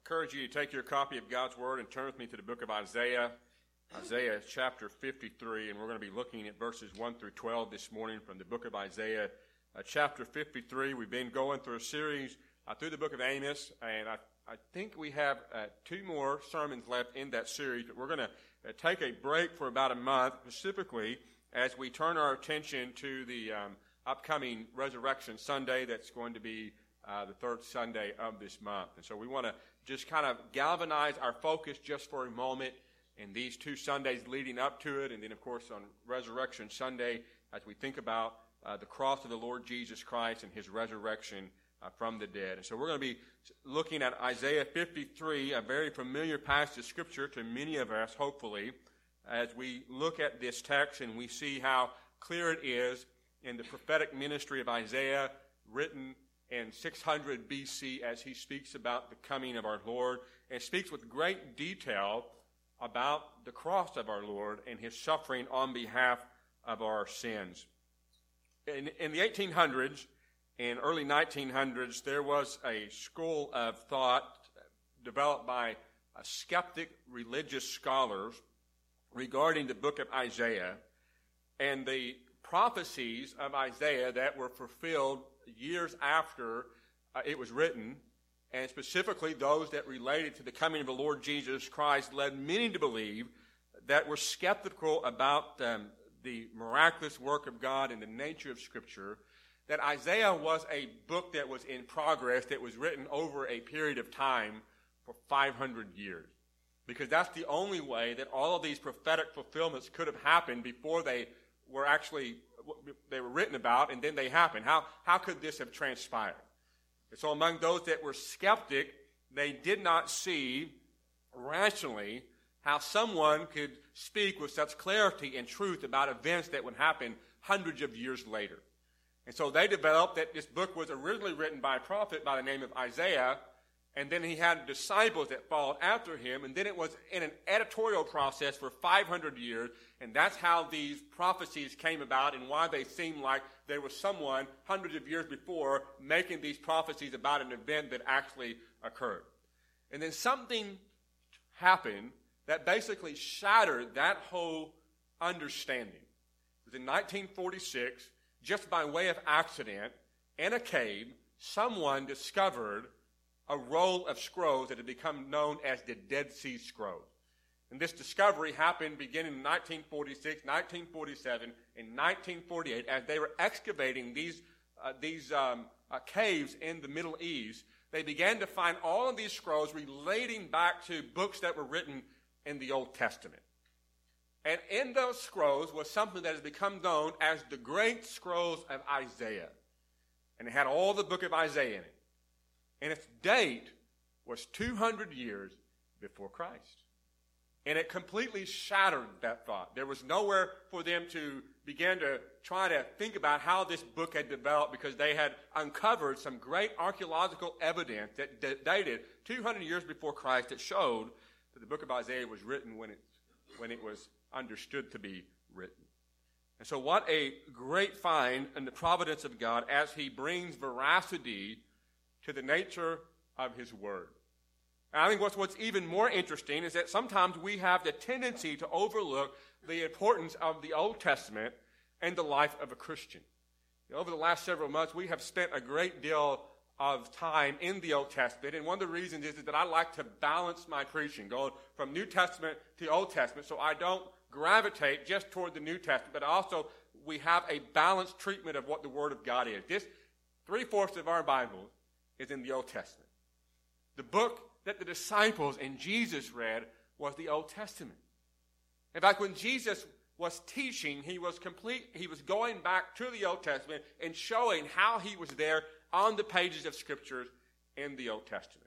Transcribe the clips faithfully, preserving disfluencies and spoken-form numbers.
encourage you to take your copy of God's Word and turn with me to the book of Isaiah, Isaiah chapter fifty-three, and we're going to be looking at verses one through twelve this morning from the book of Isaiah uh, chapter fifty-three. We've been going through a series uh, through the book of Amos, and I, I think we have uh, two more sermons left in that series, but we're going to uh, take a break for about a month, specifically as we turn our attention to the um, upcoming Resurrection Sunday that's going to be Uh, the third Sunday of this month. And so we want to just kind of galvanize our focus just for a moment in these two Sundays leading up to it, and then, of course, on Resurrection Sunday as we think about uh, the cross of the Lord Jesus Christ and his resurrection uh, from the dead. And so we're going to be looking at Isaiah fifty-three, a very familiar passage of Scripture to many of us, hopefully, as we look at this text and we see how clear it is in the prophetic ministry of Isaiah, written in six hundred B C, as he speaks about the coming of our Lord, and speaks with great detail about the cross of our Lord and his suffering on behalf of our sins. In, in the eighteen hundreds and early nineteen hundreds, there was a school of thought developed by uh, skeptic religious scholars regarding the book of Isaiah and the prophecies of Isaiah that were fulfilled years after uh, it was written, and specifically those that related to the coming of the Lord Jesus Christ, led many to believe that were skeptical about um, the miraculous work of God and the nature of Scripture, that Isaiah was a book that was in progress, that was written over a period of time for five hundred years. Because that's the only way that all of these prophetic fulfillments could have happened before they were actually they were written about, and then they happened. How, how could this have transpired? And so among those that were skeptic, they did not see rationally how someone could speak with such clarity and truth about events that would happen hundreds of years later. And so they developed that this book was originally written by a prophet by the name of Isaiah, and then he had disciples that followed after him, and then it was in an editorial process for five hundred years, and that's how these prophecies came about and why they seemed like there was someone hundreds of years before making these prophecies about an event that actually occurred. And then something happened that basically shattered that whole understanding. It was in nineteen forty-six, just by way of accident, in a cave, someone discovered a roll of scrolls that had become known as the Dead Sea Scrolls. And this discovery happened beginning in nineteen forty-six, nineteen forty-seven, and nineteen forty-eight. As they were excavating these, uh, these um, uh, caves in the Middle East, they began to find all of these scrolls relating back to books that were written in the Old Testament. And in those scrolls was something that has become known as the Great Scrolls of Isaiah. And it had all the book of Isaiah in it. And its date was two hundred years before Christ. And it completely shattered that thought. There was nowhere for them to begin to try to think about how this book had developed, because they had uncovered some great archaeological evidence that d- dated two hundred years before Christ that showed that the book of Isaiah was written when it, when it was understood to be written. And so what a great find in the providence of God as he brings veracity to the nature of his word. And I think what's, what's even more interesting is that sometimes we have the tendency to overlook the importance of the Old Testament and the life of a Christian. You know, over the last several months, we have spent a great deal of time in the Old Testament, and one of the reasons is, is that I like to balance my preaching, going from New Testament to Old Testament, so I don't gravitate just toward the New Testament, but also we have a balanced treatment of what the Word of God is. This three-fourths of our Bible is in the Old Testament. The book that the disciples and Jesus read was the Old Testament. In fact, when Jesus was teaching, he was complete, he was going back to the Old Testament and showing how he was there on the pages of Scriptures in the Old Testament.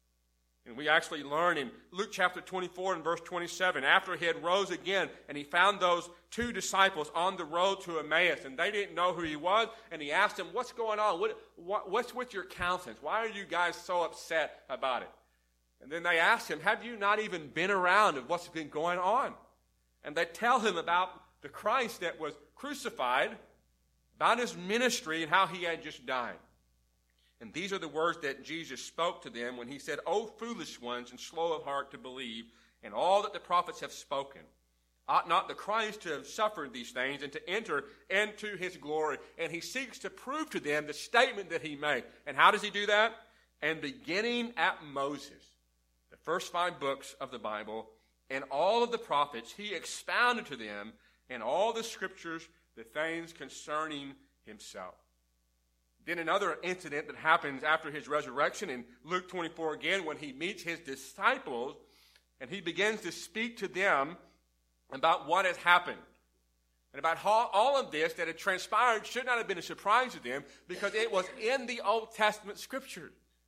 And we actually learn in Luke chapter twenty-four and verse twenty-seven, after he had rose again and he found those two disciples on the road to Emmaus, and they didn't know who he was, and he asked them, what's going on? What, what, what's with your countenance? Why are you guys so upset about it? And then they asked him, have you not even been around of what's been going on? And they tell him about the Christ that was crucified, about his ministry and how he had just died. And these are the words that Jesus spoke to them when he said, O foolish ones and slow of heart to believe in all that the prophets have spoken. Ought not the Christ to have suffered these things and to enter into his glory? And he seeks to prove to them the statement that he made. And how does he do that? And beginning at Moses, the first five books of the Bible, and all of the prophets, he expounded to them in all the scriptures the things concerning himself. Then another incident that happens after his resurrection in Luke twenty-four again, when he meets his disciples and he begins to speak to them about what has happened. And about how all of this that had transpired should not have been a surprise to them because it was in the Old Testament scriptures.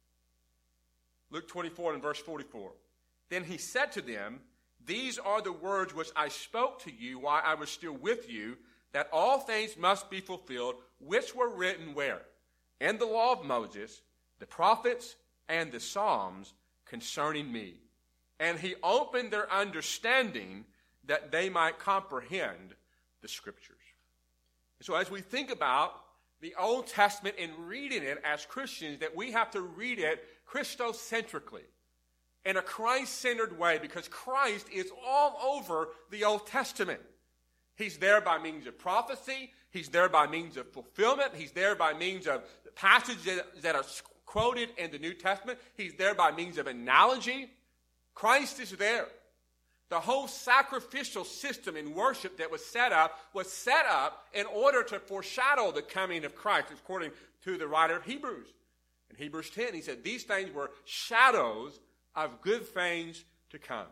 Luke twenty-four and verse forty-four. Then he said to them, these are the words which I spoke to you while I was still with you, that all things must be fulfilled, which were written where? In the law of Moses, the prophets, and the Psalms concerning me. And he opened their understanding that they might comprehend the scriptures. So as we think about the Old Testament and reading it as Christians, that we have to read it Christocentrically, in a Christ-centered way, because Christ is all over the Old Testament. He's there by means of prophecy. He's there by means of fulfillment. He's there by means of passages that are quoted in the New Testament. He's there by means of analogy. Christ is there. The whole sacrificial system in worship that was set up was set up in order to foreshadow the coming of Christ, according to the writer of Hebrews. In Hebrews ten, he said these things were shadows of good things to come.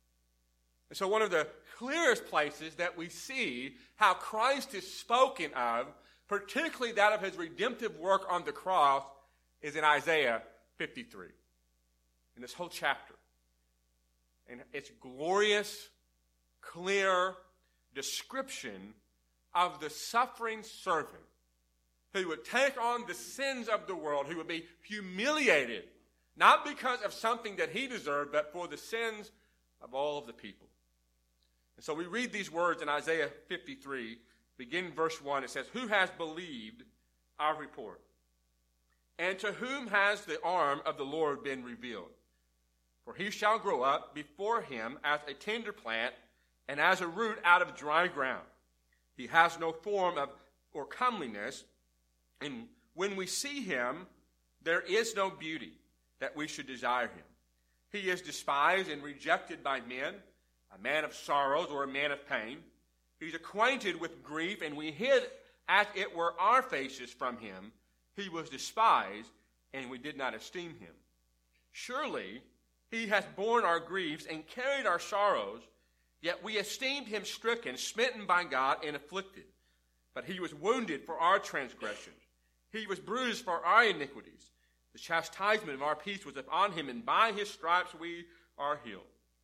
And so one of the clearest places that we see how Christ is spoken of, particularly that of his redemptive work on the cross, is in Isaiah fifty-three. In this whole chapter. And it's glorious, clear description of the suffering servant who would take on the sins of the world, who would be humiliated, not because of something that he deserved, but for the sins of all of the people. And so we read these words in Isaiah fifty-three, begin verse one. It says, who has believed our report? And to whom has the arm of the Lord been revealed? For he shall grow up before him as a tender plant and as a root out of dry ground. He has no form of or comeliness, and when we see him, there is no beauty that we should desire him. He is despised and rejected by men, a man of sorrows or a man of pain. He's acquainted with grief, and we hid as it were our faces from him. He was despised, and we did not esteem him. Surely he has borne our griefs and carried our sorrows, yet we esteemed him stricken, smitten by God, and afflicted. But he was wounded for our transgressions. He was bruised for our iniquities. The chastisement of our peace was upon him, and by his stripes we are healed.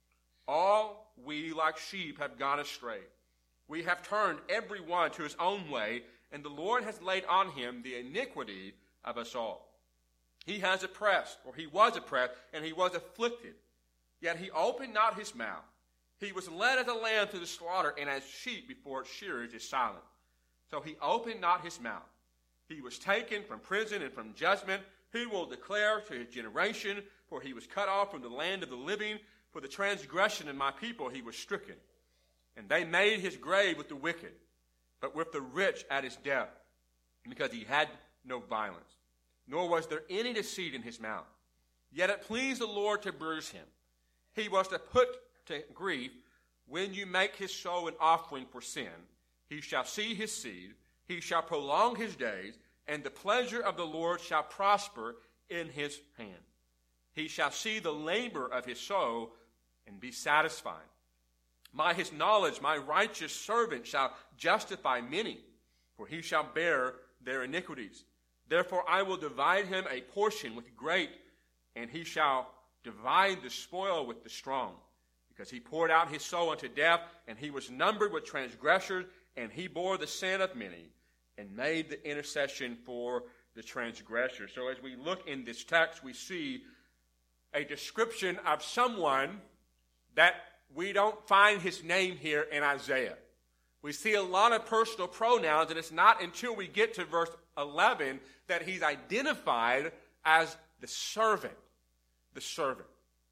All we like sheep have gone astray. We have turned every one to his own way, and the Lord has laid on him the iniquity of us all. He has oppressed, or he was oppressed, and he was afflicted. Yet he opened not his mouth. He was led as a lamb to the slaughter, and as sheep before its shearers is silent. So he opened not his mouth. He was taken from prison and from judgment. Who will declare to his generation? For he was cut off from the land of the living. For the transgression of my people he was stricken. And they made his grave with the wicked, but with the rich at his death, because he had no violence, nor was there any deceit in his mouth. Yet it pleased the Lord to bruise him. He was to put to grief. When you make his soul an offering for sin, he shall see his seed, he shall prolong his days, and the pleasure of the Lord shall prosper in his hand. He shall see the labor of his soul and be satisfied. By his knowledge my righteous servant shall justify many, for he shall bear their iniquities. Therefore I will divide him a portion with great, and he shall divide the spoil with the strong. Because he poured out his soul unto death, and he was numbered with transgressors, and he bore the sin of many, and made the intercession for the transgressors. So as we look in this text, we see a description of someone that we don't find his name here in Isaiah. We see a lot of personal pronouns, and it's not until we get to verse eleven that he's identified as the servant. The servant.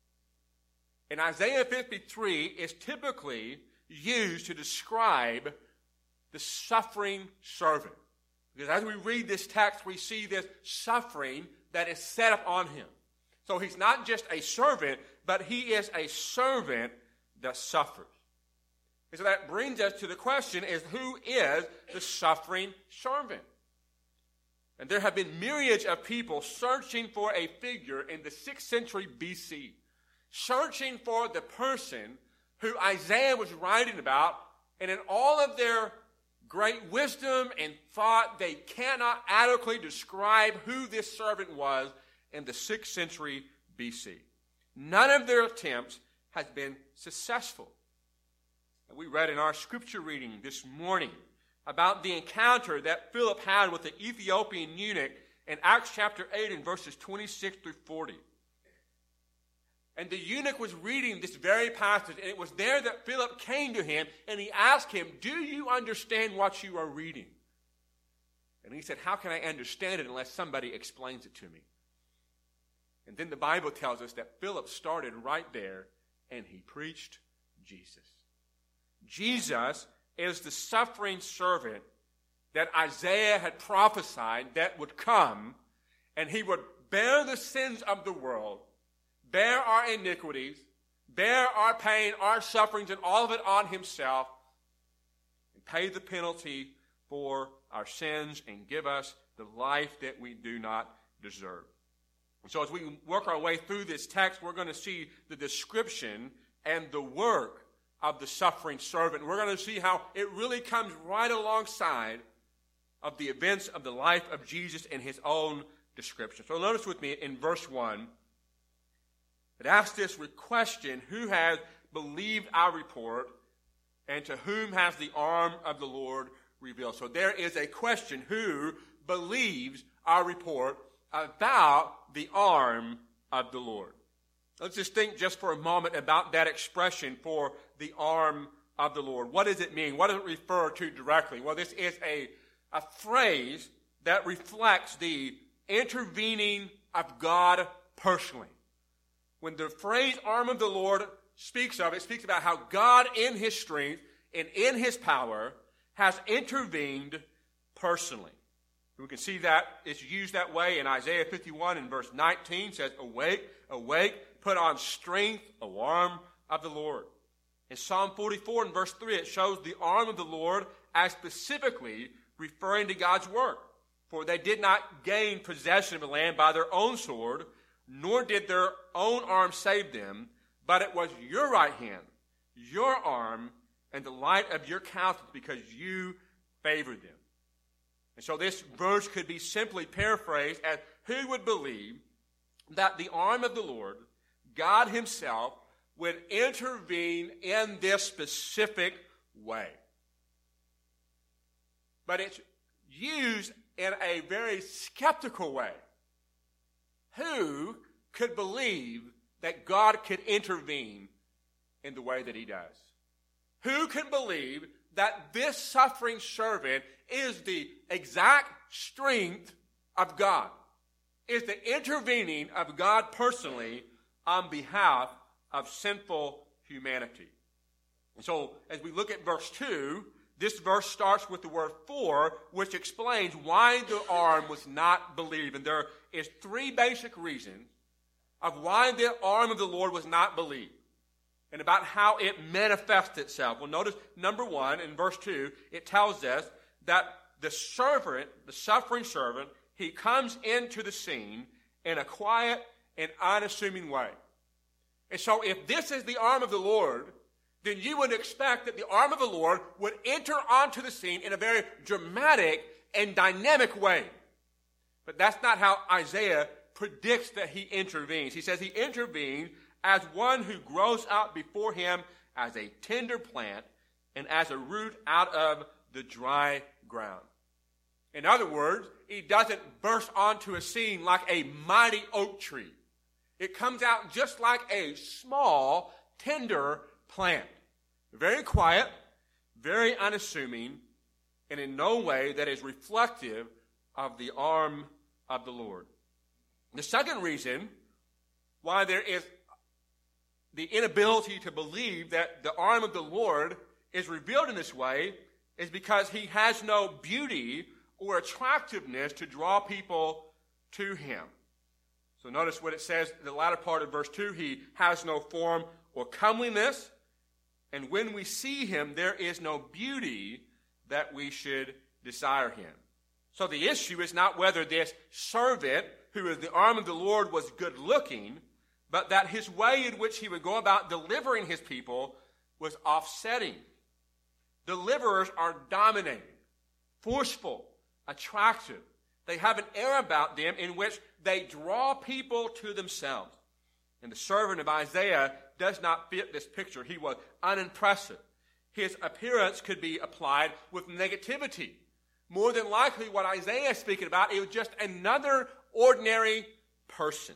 And Isaiah fifty-three is typically used to describe the suffering servant. Because as we read this text, we see this suffering that is set upon him. So he's not just a servant, but he is a servant that suffers. And so that brings us to the question is, who is the suffering servant? And there have been myriads of people searching for a figure in the sixth century B C, searching for the person who Isaiah was writing about, and in all of their great wisdom and thought, they cannot adequately describe who this servant was in the sixth century B C. None of their attempts has been successful. And we read in our scripture reading this morning about the encounter that Philip had with the Ethiopian eunuch in Acts chapter eight and verses twenty-six through forty. And the eunuch was reading this very passage, and it was there that Philip came to him, and he asked him, do you understand what you are reading? And he said, how can I understand it unless somebody explains it to me? And then the Bible tells us that Philip started right there, and he preached Jesus. Jesus is the suffering servant that Isaiah had prophesied that would come, and he would bear the sins of the world, bear our iniquities, bear our pain, our sufferings, and all of it on himself, and pay the penalty for our sins and give us the life that we do not deserve. And so as we work our way through this text, we're going to see the description and the work of the suffering servant. We're going to see how it really comes right alongside of the events of the life of Jesus in his own description. So notice with me in verse one, it asks this question, who has believed our report, and to whom has the arm of the Lord revealed? So there is a question, who believes our report about the arm of the Lord? Let's just think just for a moment about that expression, for the arm of the Lord. What does it mean? What does it refer to directly? Well, this is a, a phrase that reflects the intervening of God personally. When the phrase arm of the Lord speaks of, it speaks about how God in his strength and in his power has intervened personally. We can see that it's used that way in Isaiah fifty-one and verse nineteen. It says, awake, awake, put on strength, O arm of the Lord. In Psalm forty-four and verse three, it shows the arm of the Lord as specifically referring to God's work. For they did not gain possession of the land by their own sword, nor did their own arm save them, but it was your right hand, your arm, and the light of your countenance, because you favored them. And so this verse could be simply paraphrased as, who would believe that the arm of the Lord, God himself, would intervene in this specific way? But it's used in a very skeptical way. Who could believe that God could intervene in the way that he does? Who can believe that this suffering servant is the exact strength of God, is the intervening of God personally on behalf of sinful humanity? And so as we look at verse two, this verse starts with the word for, which explains why the arm was not believed. And there is three basic reasons of why the arm of the Lord was not believed and about how it manifests itself. Well, notice, number one, in verse two, it tells us that the servant, the suffering servant, he comes into the scene in a quiet and unassuming way. And so if this is the arm of the Lord, then you would expect that the arm of the Lord would enter onto the scene in a very dramatic and dynamic way. But that's not how Isaiah predicts that he intervenes. He says he intervenes as one who grows up before him as a tender plant and as a root out of the dry ground. In other words, he doesn't burst onto a scene like a mighty oak tree. It comes out just like a small, tender plant. Very quiet, very unassuming, and in no way that is reflective of the arm of the Lord. The second reason why there is the inability to believe that the arm of the Lord is revealed in this way is because he has no beauty or attractiveness to draw people to him. So notice what it says in the latter part of verse two. He has no form or comeliness, and when we see him, there is no beauty that we should desire him. So the issue is not whether this servant, who is the arm of the Lord, was good looking, but that his way in which he would go about delivering his people was offsetting. Deliverers are dominating, forceful, attractive. They have an air about them in which they draw people to themselves. And the servant of Isaiah does not fit this picture. He was unimpressive. His appearance could be applied with negativity. More than likely what Isaiah is speaking about, it was just another ordinary person.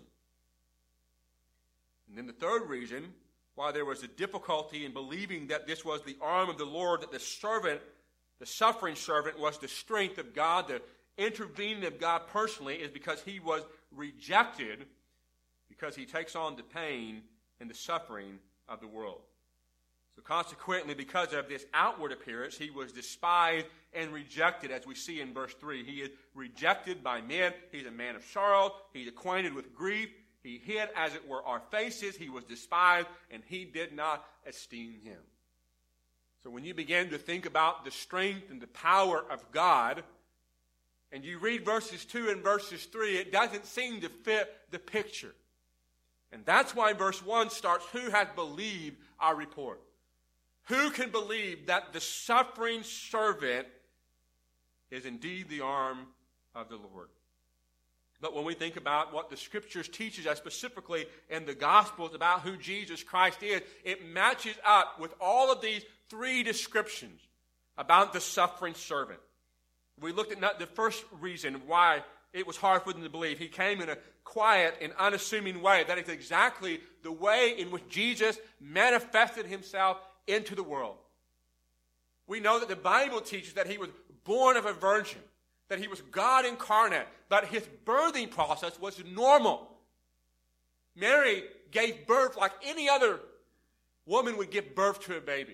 And then the third reason why there was a difficulty in believing that this was the arm of the Lord, that the servant, the suffering servant, was the strength of God, the intervening of God personally, is because he was rejected, because he takes on the pain and the suffering of the world. So consequently, because of this outward appearance, he was despised and rejected, as we see in verse three. He is rejected by men. He's a man of sorrow. He's acquainted with grief. He hid, as it were, our faces. He was despised, and he did not esteem him. So when you begin to think about the strength and the power of God, and you read verses two and verses three, it doesn't seem to fit the picture. And that's why verse one starts, who has believed our report? Who can believe that the suffering servant is indeed the arm of the Lord? But when we think about what the Scriptures teaches us specifically in the Gospels about who Jesus Christ is, it matches up with all of these three descriptions about the suffering servant. We looked at the first reason why it was hard for them to believe. He came in a quiet and unassuming way. That is exactly the way in which Jesus manifested himself into the world. We know that the Bible teaches that he was born of a virgin, that he was God incarnate, but his birthing process was normal. Mary gave birth like any other woman would give birth to a baby.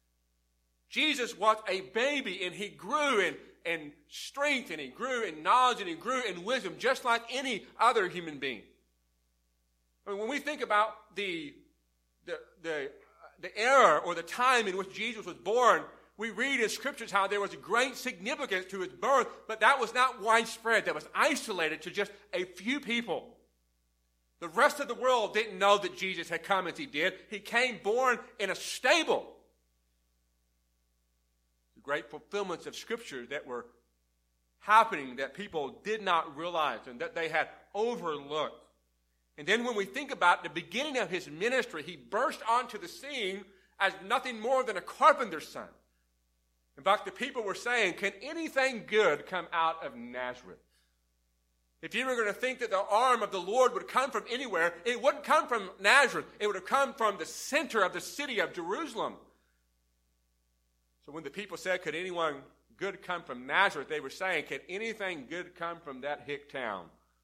Jesus was a baby, and he grew in, in strength, and he grew in knowledge, and he grew in wisdom, just like any other human being. I mean, when we think about the, the, the, the era or the time in which Jesus was born, we read in Scriptures how there was a great significance to his birth, but that was not widespread. That was isolated to just a few people. The rest of the world didn't know that Jesus had come as he did. He came born in a stable. The great fulfillments of Scripture that were happening that people did not realize and that they had overlooked. And then when we think about the beginning of his ministry, he burst onto the scene as nothing more than a carpenter's son. In fact, the people were saying, can anything good come out of Nazareth? If you were going to think that the arm of the Lord would come from anywhere, it wouldn't come from Nazareth. It would have come from the center of the city of Jerusalem. So when the people said, could anyone good come from Nazareth, they were saying, can anything good come from that hick town?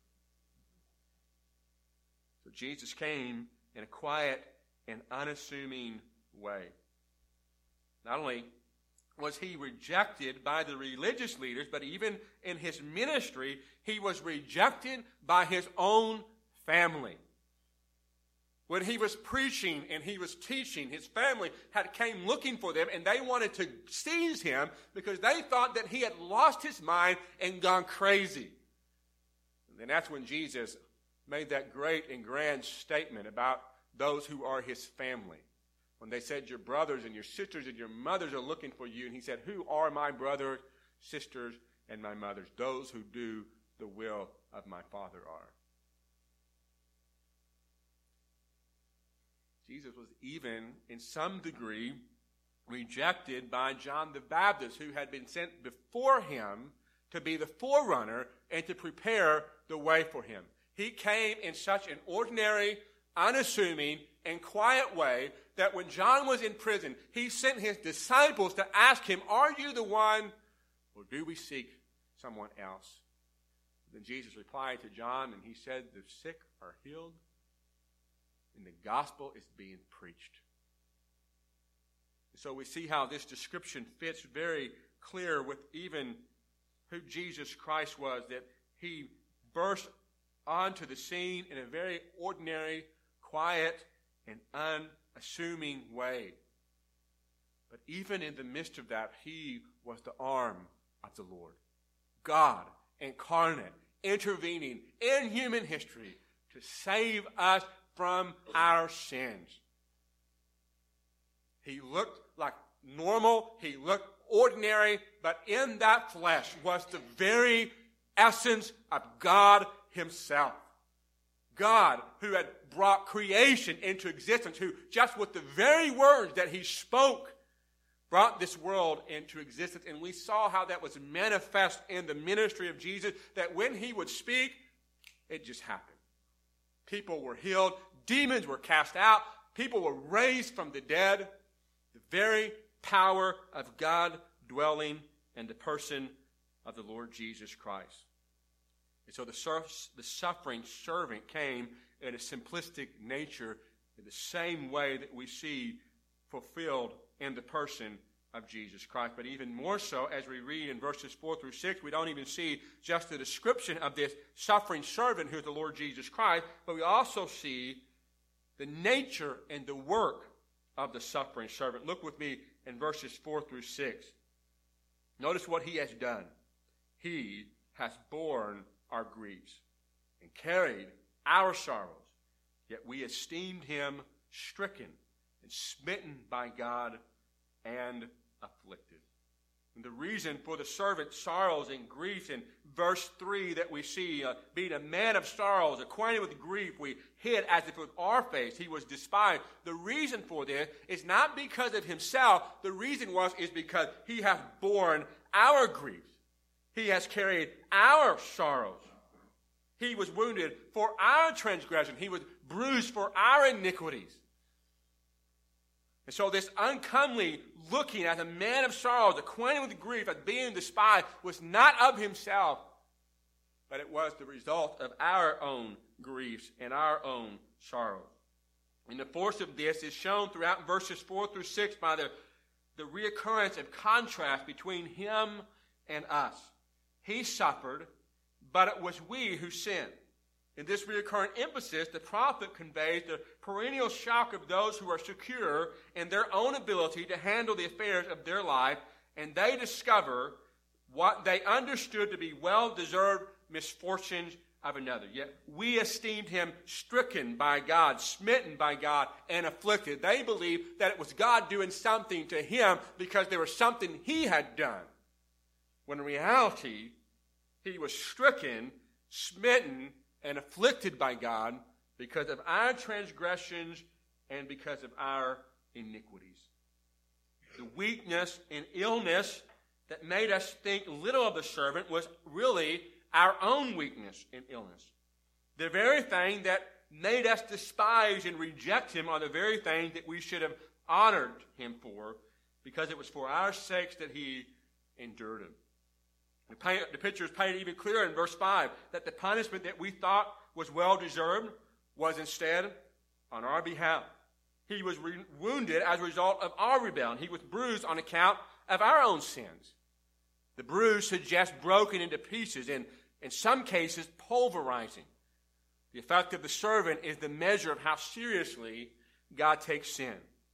So Jesus came in a quiet and unassuming way. Not only was he rejected by the religious leaders, but even in his ministry, he was rejected by his own family. When he was preaching and he was teaching, his family had came looking for them, and they wanted to seize him because they thought that he had lost his mind and gone crazy. And then that's when Jesus made that great and grand statement about those who are his family. When they said, your brothers and your sisters and your mothers are looking for you. And he said, who are my brothers, sisters, and my mothers? Those who do the will of my Father are. Jesus was even, in some degree, rejected by John the Baptist, who had been sent before him to be the forerunner and to prepare the way for him. He came in such an ordinary, unassuming, and quiet way that when John was in prison, he sent his disciples to ask him, "Are you the one, or do we seek someone else?" Then Jesus replied to John, and he said, "The sick are healed, and the gospel is being preached." So we see how this description fits very clear with even who Jesus Christ was, that he burst onto the scene in a very ordinary, quiet, and unassuming way. But even in the midst of that, he was the arm of the Lord. God incarnate, intervening in human history to save us from our sins. He looked like normal, he looked ordinary, but in that flesh was the very essence of God himself. God who had brought creation into existence, who just with the very words that he spoke brought this world into existence. And we saw how that was manifest in the ministry of Jesus, that when he would speak, it just happened. People were healed, demons were cast out, people were raised from the dead. The very power of God dwelling in the person of the Lord Jesus Christ. And so the, sur- the suffering servant came in a simplistic nature in the same way that we see fulfilled in the person of Jesus Christ. But even more so, as we read in verses four through six, we don't even see just the description of this suffering servant who is the Lord Jesus Christ, but we also see the nature and the work of the suffering servant. Look with me in verses four through six. Notice what he has done. He has borne our griefs and carried our sorrows, yet we esteemed him stricken and smitten by God and afflicted. And the reason for the servant's sorrows and grief in verse three that we see, uh, being a man of sorrows, acquainted with grief, we hid as if with our face, he was despised. The reason for this is not because of himself. The reason was is because he hath borne our griefs. He has carried our sorrows. He was wounded for our transgression. He was bruised for our iniquities. And so this uncomely looking as a man of sorrows, acquainted with grief, as being despised, was not of himself, but it was the result of our own griefs and our own sorrows. And the force of this is shown throughout verses four through six by the, the reoccurrence of contrast between him and us. He suffered, but it was we who sinned. In this recurrent emphasis, the prophet conveys the perennial shock of those who are secure in their own ability to handle the affairs of their life, and they discover what they understood to be well-deserved misfortunes of another. Yet we esteemed him stricken by God, smitten by God, and afflicted. They believed that it was God doing something to him because there was something he had done, when in reality, he was stricken, smitten, and afflicted by God because of our transgressions and because of our iniquities. The weakness and illness that made us think little of the servant was really our own weakness and illness. The very thing that made us despise and reject him are the very things that we should have honored him for, because it was for our sakes that he endured them. The, paint, the picture is painted even clearer in verse five, that the punishment that we thought was well-deserved was instead on our behalf. He was re- wounded as a result of our rebellion. He was bruised on account of our own sins. The bruise suggests broken into pieces and, in some cases, pulverizing. The effect of the servant is the measure of how seriously God takes sin.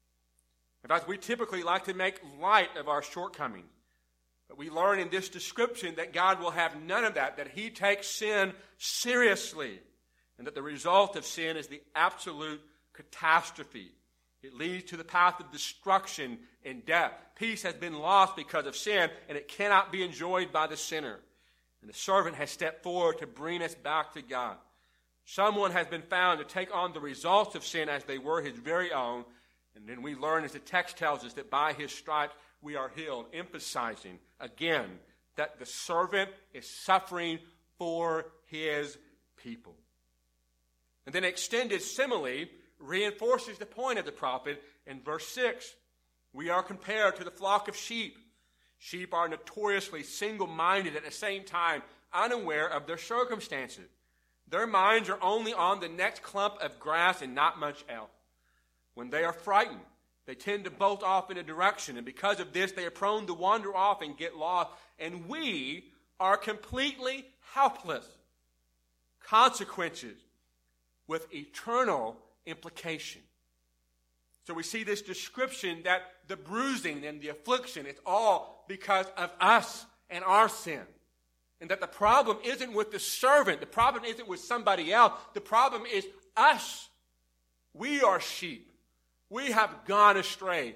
In fact, we typically like to make light of our shortcomings. But we learn in this description that God will have none of that, that he takes sin seriously, and that the result of sin is the absolute catastrophe. It leads to the path of destruction and death. Peace has been lost because of sin, and it cannot be enjoyed by the sinner. And the servant has stepped forward to bring us back to God. Someone has been found to take on the results of sin as they were his very own. And then we learn, as the text tells us, that by his stripes we are healed, emphasizing again that the servant is suffering for his people. And then extended simile reinforces the point of the prophet in verse six. We are compared to the flock of sheep. Sheep are notoriously single-minded, at the same time unaware of their circumstances. Their minds are only on the next clump of grass and not much else. When they are frightened, they tend to bolt off in a direction, and because of this, they are prone to wander off and get lost. And we are completely helpless. Consequences with eternal implication. So we see this description that the bruising and the affliction, it's all because of us and our sin. And that the problem isn't with the servant. The problem isn't with somebody else. The problem is us. We are sheep. We have gone astray.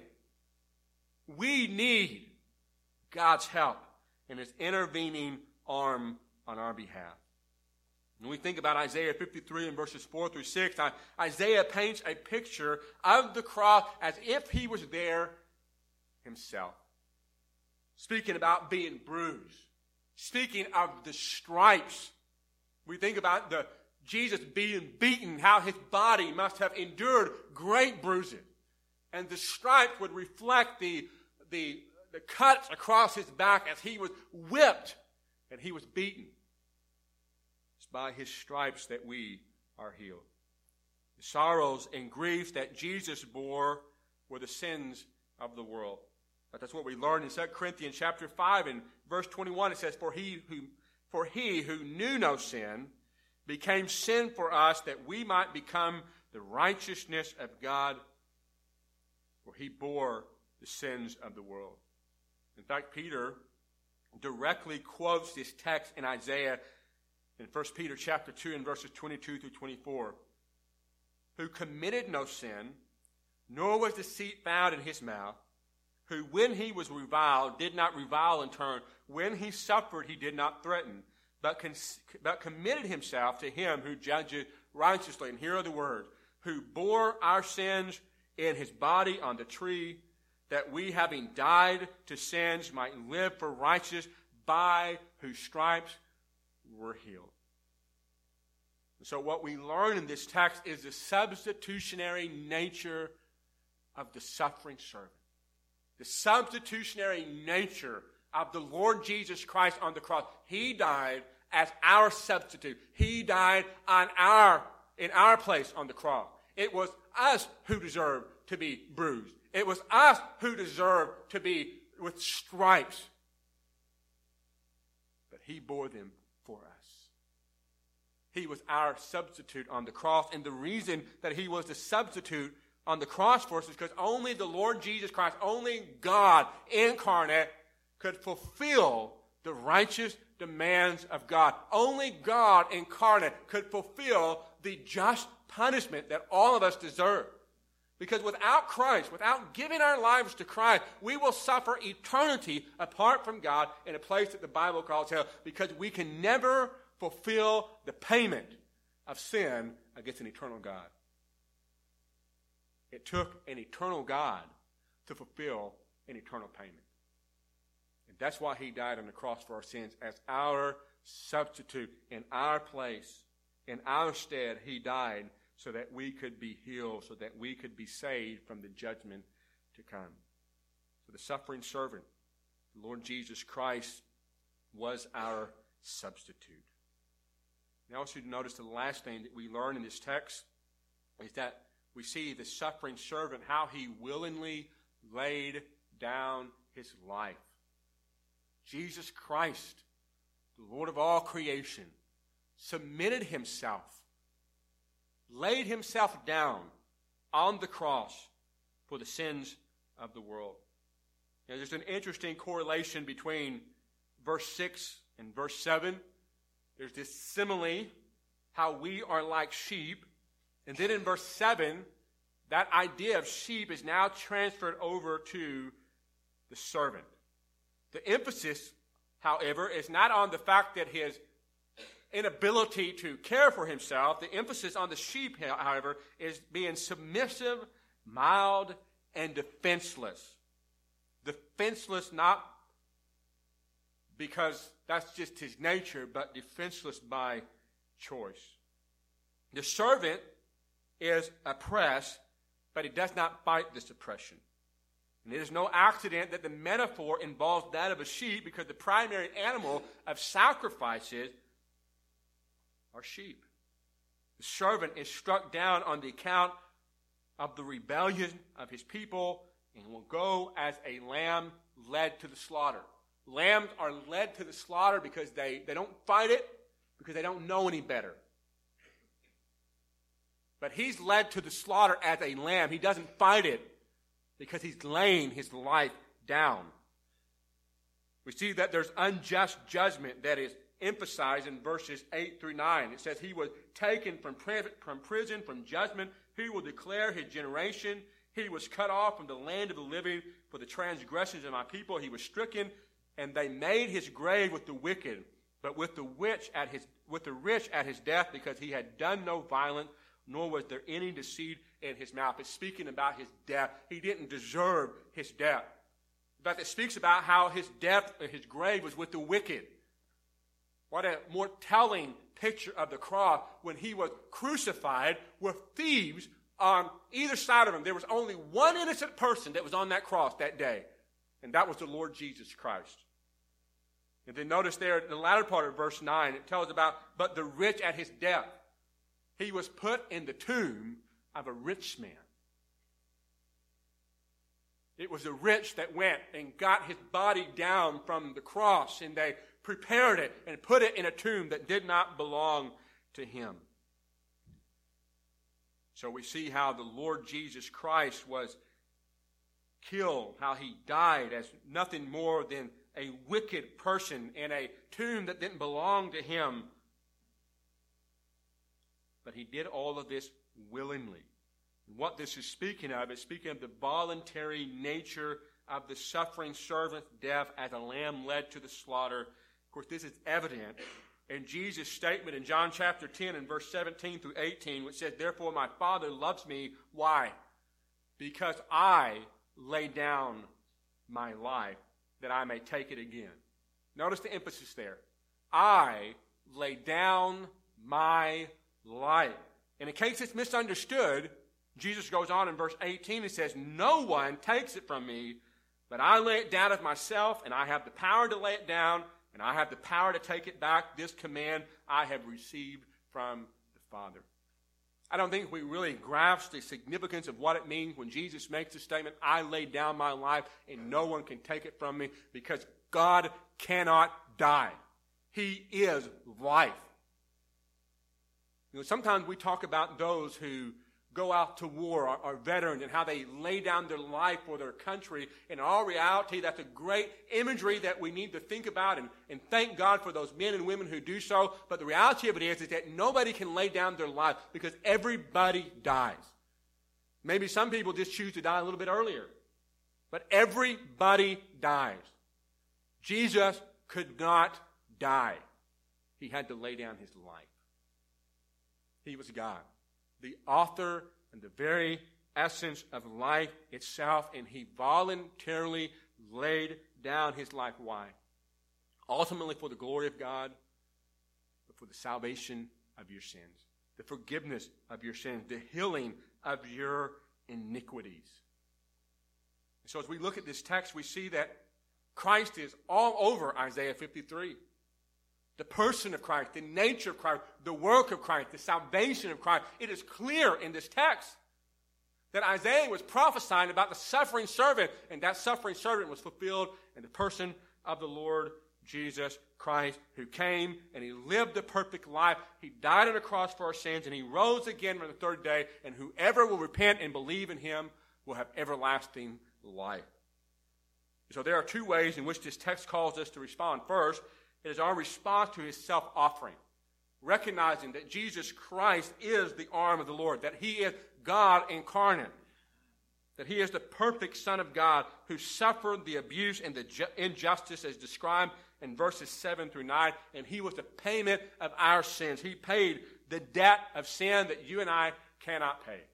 We need God's help and His intervening arm on our behalf. When we think about Isaiah fifty-three and verses four through six, Isaiah paints a picture of the cross as if he was there himself. Speaking about being bruised. Speaking of the stripes. We think about the Jesus being beaten, how his body must have endured great bruising. And the stripes would reflect the, the, the cuts across his back as he was whipped and he was beaten. It's by his stripes that we are healed. The sorrows and griefs that Jesus bore were the sins of the world. But that's what we learn in Second Corinthians chapter five and verse twenty-one. It says, For he who, for he who knew no sin became sin for us, that we might become the righteousness of God, for he bore the sins of the world. In fact, Peter directly quotes this text in Isaiah in First Peter chapter two and verses twenty-two through twenty-four. Who committed no sin, nor was deceit found in his mouth, who when he was reviled did not revile in turn, when he suffered he did not threaten, but, con- but committed himself to him who judges righteously. And here are the words, who bore our sins in his body on the tree, that we, having died to sins, might live for righteousness, by whose stripes were healed. And so what we learn in this text is the substitutionary nature of the suffering servant. The substitutionary nature of the Lord Jesus Christ on the cross. He died as our substitute. He died on our, in our place on the cross. It was us who deserved to be bruised. It was us who deserved to be with stripes. But he bore them for us. He was our substitute on the cross. And the reason that he was the substitute on the cross for us is because only the Lord Jesus Christ, only God incarnate could fulfill the righteous demands of God. Only God incarnate could fulfill the just punishment that all of us deserve. Because without Christ, without giving our lives to Christ, we will suffer eternity apart from God in a place that the Bible calls hell, because we can never fulfill the payment of sin against an eternal God. It took an eternal God to fulfill an eternal payment. And that's why he died on the cross for our sins as our substitute. In our place, in our stead, he died so that we could be healed, so that we could be saved from the judgment to come. So the suffering servant, the Lord Jesus Christ, was our substitute. Now I want you to notice the last thing that we learn in this text is that we see the suffering servant, how he willingly laid down his life. Jesus Christ, the Lord of all creation, submitted himself, laid himself down on the cross for the sins of the world. Now, there's an interesting correlation between verse six and verse seven. There's this simile, how we are like sheep. And then in verse seven, that idea of sheep is now transferred over to the servant. The emphasis, however, is not on the fact that his inability to care for himself. The emphasis on the sheep, however, is being submissive, mild, and defenseless. Defenseless not because that's just his nature, but defenseless by choice. The servant is oppressed, but he does not fight this oppression. And it is no accident that the metaphor involves that of a sheep, because the primary animal of sacrifices are sheep. The servant is struck down on the account of the rebellion of his people and will go as a lamb led to the slaughter. Lambs are led to the slaughter because they, they don't fight it, because they don't know any better. But he's led to the slaughter as a lamb. He doesn't fight it because he's laying his life down. We see that there's unjust judgment that is emphasized in verses eight through nine. It says, he was taken from prison, from judgment. He will declare his generation. He was cut off from the land of the living for the transgressions of my people. He was stricken, and they made his grave with the wicked, but with the witch at his with the rich at his death, because he had done no violence, nor was there any deceit in his mouth. It's speaking about his death. He didn't deserve his death. But it speaks about how his death, his grave, was with the wicked. What a more telling picture of the cross, when he was crucified with thieves on either side of him. There was only one innocent person that was on that cross that day, and that was the Lord Jesus Christ. And then notice there in the latter part of verse nine, it tells about, but the rich at his death. He was put in the tomb of a rich man. It was the rich that went and got his body down from the cross, and they prepared it and put it in a tomb that did not belong to him. So we see how the Lord Jesus Christ was killed, how he died as nothing more than a wicked person in a tomb that didn't belong to him. But he did all of this willingly. And what this is speaking of is speaking of the voluntary nature of the suffering servant's death as a lamb led to the slaughter. Of course, this is evident in Jesus' statement in John chapter ten and verse seventeen through eighteen, which says, therefore my Father loves me. Why? Because I lay down my life that I may take it again. Notice the emphasis there. I lay down my life. And in case it's misunderstood, Jesus goes on in verse eighteen and says, no one takes it from me, but I lay it down of myself, and I have the power to lay it down, and I have the power to take it back. This command I have received from the Father. I don't think we really grasp the significance of what it means when Jesus makes the statement, I lay down my life and no one can take it from me, because God cannot die. He is life. You know, sometimes we talk about those who go out to war, our, our veterans, and how they lay down their life for their country. In all reality, that's a great imagery that we need to think about, and, and thank God for those men and women who do so. But the reality of it is, is that nobody can lay down their life, because everybody dies. Maybe some people just choose to die a little bit earlier, but everybody dies. Jesus could not die. He had to lay down his life. He was God, the author and the very essence of life itself, and he voluntarily laid down his life. Why? Ultimately for the glory of God, but for the salvation of your sins, the forgiveness of your sins, the healing of your iniquities. And so as we look at this text, we see that Christ is all over Isaiah fifty-three. The person of Christ, the nature of Christ, the work of Christ, the salvation of Christ. It is clear in this text that Isaiah was prophesying about the suffering servant, and that suffering servant was fulfilled in the person of the Lord Jesus Christ, who came and he lived the perfect life. He died on a cross for our sins, and he rose again on the third day, and whoever will repent and believe in him will have everlasting life. So there are two ways in which this text calls us to respond. First, it is our response to his self-offering, recognizing that Jesus Christ is the arm of the Lord, that he is God incarnate, that he is the perfect Son of God who suffered the abuse and the ju- injustice as described in verses seven through nine, and he was the payment of our sins. He paid the debt of sin that you and I cannot pay.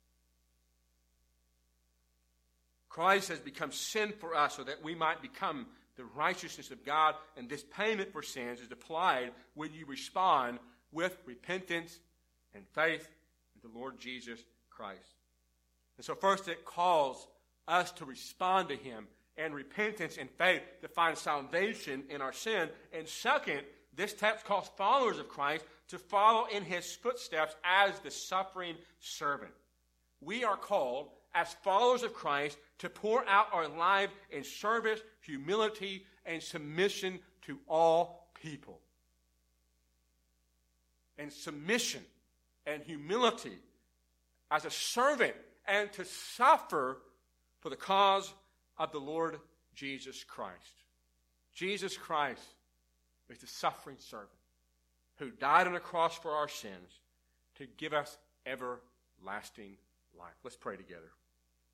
Christ has become sin for us so that we might become the righteousness of God, and this payment for sins is applied when you respond with repentance and faith and the Lord Jesus Christ. And so first it calls us to respond to him and repentance and faith to find salvation in our sin. And second, this text calls followers of Christ to follow in his footsteps as the suffering servant. We are called as followers of Christ to pour out our life in service, humility, and submission to all people. And submission and humility as a servant and to suffer for the cause of the Lord Jesus Christ. Jesus Christ is the suffering servant who died on the cross for our sins to give us everlasting life. Let's pray together.